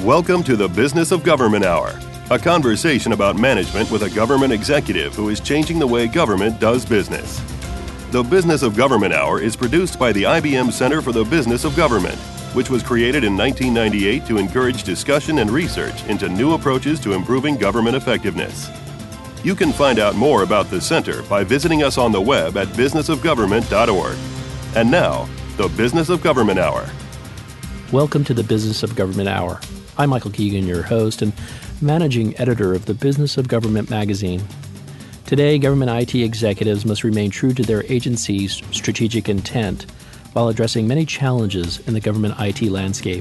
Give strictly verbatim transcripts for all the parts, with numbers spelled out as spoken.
Welcome to the Business of Government Hour, a conversation about management with a government executive who is changing the way government does business. The Business of Government Hour is produced by the I B M Center for the Business of Government, which was created in nineteen ninety-eight to encourage discussion and research into new approaches to improving government effectiveness. You can find out more about the center by visiting us on the web at business of government dot org. And now, the Business of Government Hour. Welcome to the Business of Government Hour. I'm Michael Keegan, your host and managing editor of the Business of Government magazine. Today, government I T executives must remain true to their agency's strategic intent while addressing many challenges in the government I T landscape.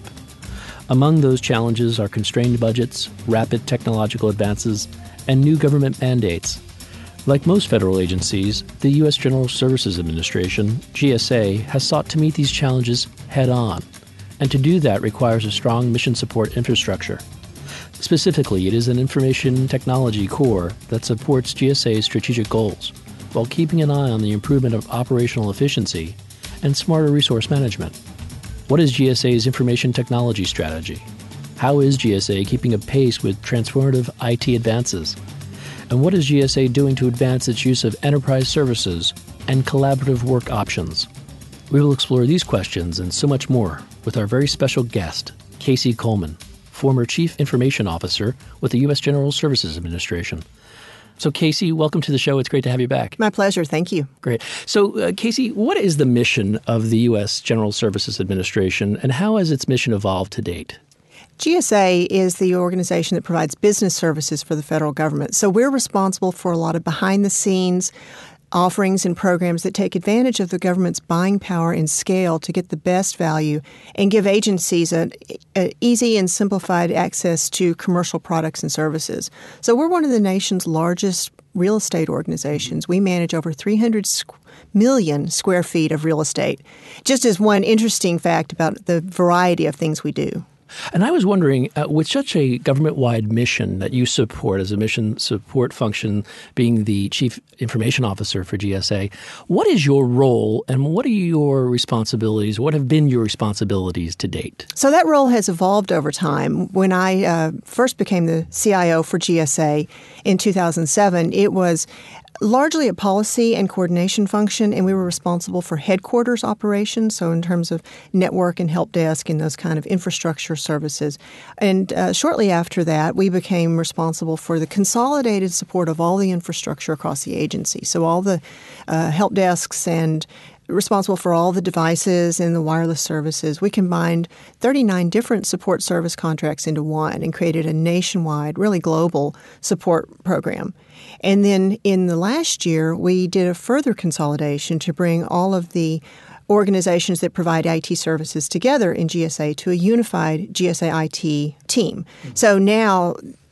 Among those challenges are constrained budgets, rapid technological advances, and new government mandates. Like most federal agencies, the U S General Services Administration, G S A, has sought to meet these challenges head-on, and to do that requires a strong mission support infrastructure. Specifically, it is an information technology core that supports G S A's strategic goals, while keeping an eye on the improvement of operational efficiency and smarter resource management. What is G S A's information technology strategy? How is G S A keeping a pace with transformative I T advances? And what is G S A doing to advance its use of enterprise services and collaborative work options? We will explore these questions and so much more with our very special guest, Casey Coleman, former Chief Information Officer with the U S General Services Administration. So, Casey, welcome to the show. It's great to have you back. My pleasure. Thank you. Great. So, uh, Casey, what is the mission of the U S General Services Administration, and how has its mission evolved to date? G S A is the organization that provides business services for the federal government. So we're responsible for a lot of behind-the-scenes offerings and programs that take advantage of the government's buying power and scale to get the best value and give agencies an easy and simplified access to commercial products and services. So we're one of the nation's largest real estate organizations. We manage over three hundred million square feet of real estate. Just as one interesting fact about the variety of things we do. And I was wondering, uh, with such a government-wide mission that you support as a mission support function, being the Chief Information Officer for G S A, what is your role and what are your responsibilities? What have been your responsibilities to date? So that role has evolved over time. When I uh, first became the C I O for G S A in two thousand seven, it was largely a policy and coordination function, and we were responsible for headquarters operations, so in terms of network and help desk and those kind of infrastructure services. And uh, shortly after that, we became responsible for the consolidated support of all the infrastructure across the agency, so all the uh, help desks and responsible for all the devices and the wireless services. We combined thirty-nine different support service contracts into one and created a nationwide, really global support program. And then in the last year, we did a further consolidation to bring all of the organizations that provide I T services together in G S A to a unified G S A I T team. Mm-hmm. So now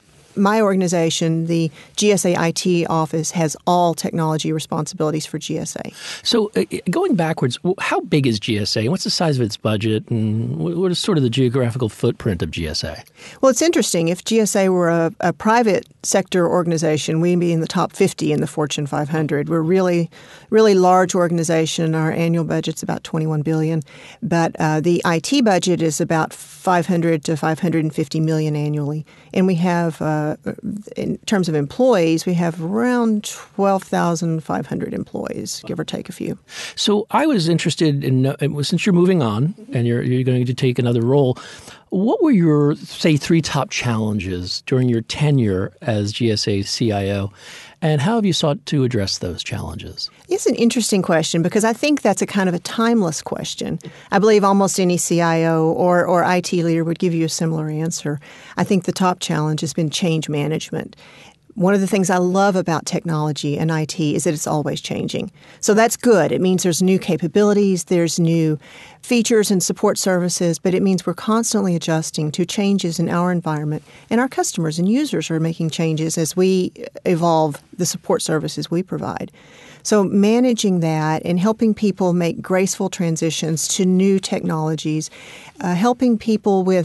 my organization, the G S A I T office, has all technology responsibilities for G S A. So uh, going backwards, how big is G S A? What's the size of its budget? And what is sort of the geographical footprint of G S A? Well, it's interesting. If G S A were a, a private sector organization, we'd be in the top fifty in the Fortune five hundred. We're really, really large organization. Our annual budget's about twenty-one billion dollars. But uh, the I T budget is about five hundred to five hundred fifty million dollars annually. And we have uh, in terms of employees, we have around twelve thousand five hundred employees, give or take a few. So I was interested in, since you're moving on and you're, you're going to take another role, what were your, say, three top challenges during your tenure as G S A C I O? And how have you sought to address those challenges? It's an interesting question because I think that's a kind of a timeless question. I believe almost any C I O or, or I T leader would give you a similar answer. I think the top challenge has been change management. One of the things I love about technology and I T is that it's always changing. So that's good. It means there's new capabilities, there's new features and support services, but it means we're constantly adjusting to changes in our environment, and our customers and users are making changes as we evolve the support services we provide. So managing that and helping people make graceful transitions to new technologies, uh, helping people with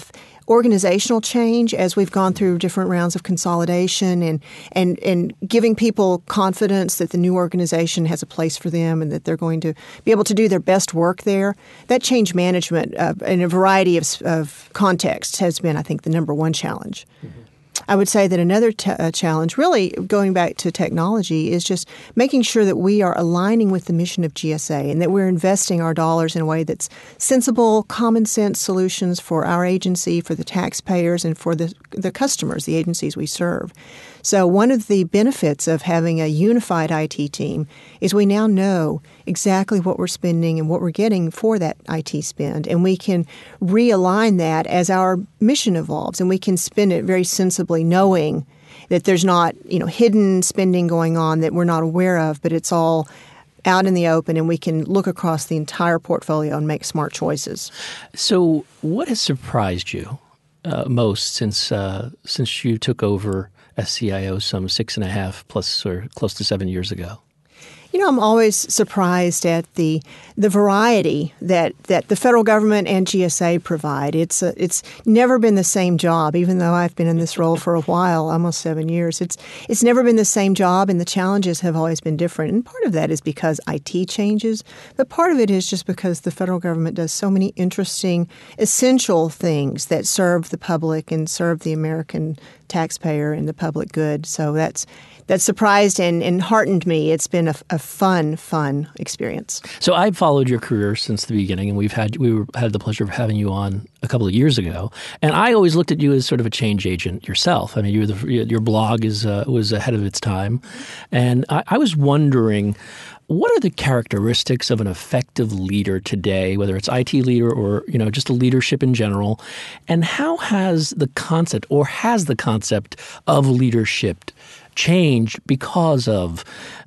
organizational change as we've gone through different rounds of consolidation and, and, and giving people confidence that the new organization has a place for them and that they're going to be able to do their best work there. That change management uh, in a variety of, of contexts has been, I think, the number one challenge. Mm-hmm. I would say that another t- uh, challenge, really going back to technology, is just making sure that we are aligning with the mission of G S A and that we're investing our dollars in a way that's sensible, common sense solutions for our agency, for the taxpayers, and for the, the customers, the agencies we serve. So one of the benefits of having a unified I T team is we now know exactly what we're spending and what we're getting for that I T spend, and we can realign that as our mission evolves, and we can spend it very sensibly, knowing that there's not, you know, hidden spending going on that we're not aware of, but it's all out in the open, and we can look across the entire portfolio and make smart choices. So what has surprised you uh, most since uh, since you took over as C I O some six and a half plus or close to seven years ago? You know, I'm always surprised at the the variety that, that the federal government and G S A provide. It's a, it's never been the same job, even though I've been in this role for a while, almost seven years. It's it's never been the same job, and the challenges have always been different. And part of that is because I T changes, but part of it is just because the federal government does so many interesting, essential things that serve the public and serve the American taxpayer and the public good. So that's that surprised and, and heartened me. It's been a, a fun, fun experience. So I've followed your career since the beginning, and we've had we were, had the pleasure of having you on a couple of years ago. And I always looked at you as sort of a change agent yourself. I mean, you were the, your blog is uh, was ahead of its time, and I, I was wondering, what are the characteristics of an effective leader today, whether it's I T leader or, you know, just a leadership in general? And how has the concept or has the concept of leadership changed because of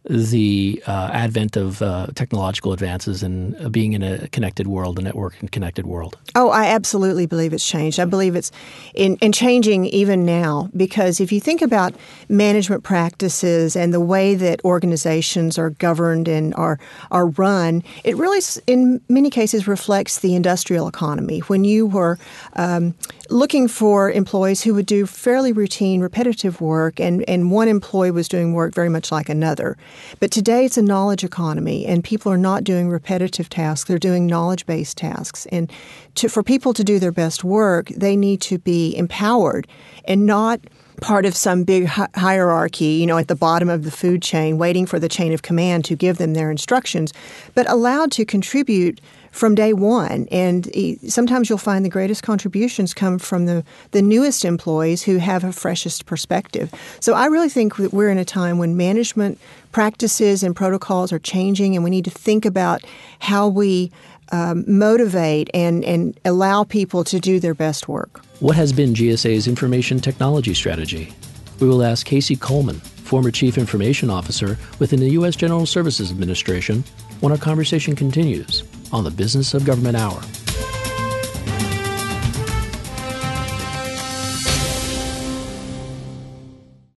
the uh, advent of uh, technological advances and uh, being in a connected world, a network and connected world? Oh, I absolutely believe it's changed. I believe it's in, in changing even now, because if you think about management practices and the way that organizations are governed and are are run, it really, in many cases, reflects the industrial economy. When you were um, looking for employees who would do fairly routine, repetitive work, and, and one employee was doing work very much like another. But today it's a knowledge economy, and people are not doing repetitive tasks. They're doing knowledge-based tasks. And to, for people to do their best work, they need to be empowered and not part of some big hi- hierarchy, you know, at the bottom of the food chain, waiting for the chain of command to give them their instructions, but allowed to contribute from day one. And sometimes you'll find the greatest contributions come from the, the newest employees who have a freshest perspective. So I really think that we're in a time when management practices and protocols are changing, and we need to think about how we um, motivate and, and allow people to do their best work. What has been G S A's information technology strategy? We will ask Casey Coleman, former Chief Information Officer within the U S General Services Administration, when our conversation continues on the Business of Government Hour.